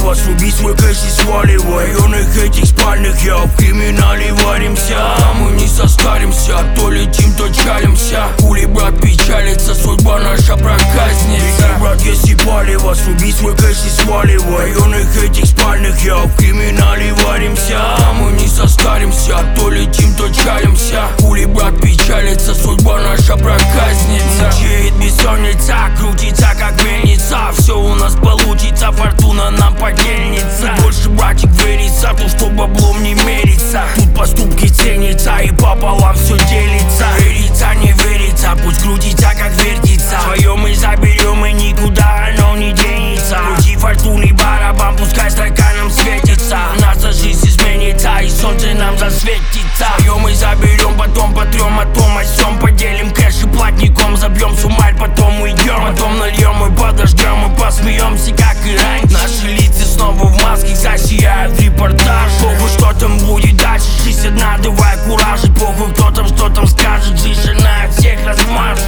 вас, убить свой кэш и сваливай. В районах этих спальных я в криминале варимся. А мы не состаримся, то летим, то чалимся. Хули, брат, печалится, судьба наша проказница. Брат, если пали вас, убить свой кэш и сваливай. В районах этих спальных я в криминале варимся. А мы не состаримся, то летим, то чалимся. Хули, брат, печалится, судьба наша проказница. Мучает бессонница, крутится как мельница. Все у нас получится, фортуна нам подельница. Больше, братик, верится, то что баблом не мерится. Тут поступки ценятся и пополам все делится. Верится, не верится, пусть крутится как вертится. Свое мы заберем и никуда оно не денется. Крути фортуны барабан, пускай строка нам светится. Наша жизнь изменится и солнце нам засветится. Свое мы заберем, потом потрем, о том о сём. Поделим кэш и платником, забьем суммарь, потом уйдем. Потом нальем и подождем, и посмеемся, как и раньше. Наши лица снова в масках засияют в репортаж. Похуй, что там будет дальше, жизнь одна, давай куражить. Похуй, кто там, что там скажет, жизнь она всех размажет.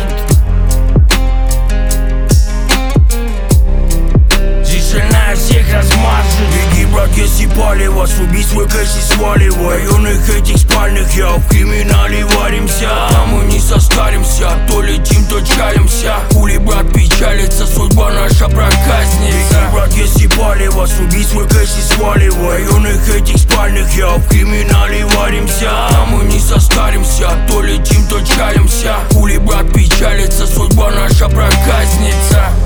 Всех размажет. Беги, брат, если пали вас, убить свой кэш и сваливай. В районах этих спальных я в криминале варимся. А мы не состаримся, то летим, то чалимся. Хули, брат, печалится, судьба наша проказница. Беги, брат, если пали вас, убить свой кэш и сваливай. В районах этих спальных я в криминале варимся. А мы не состаримся, то летим, то чалимся. Хули, брат, печалится, судьба наша проказница.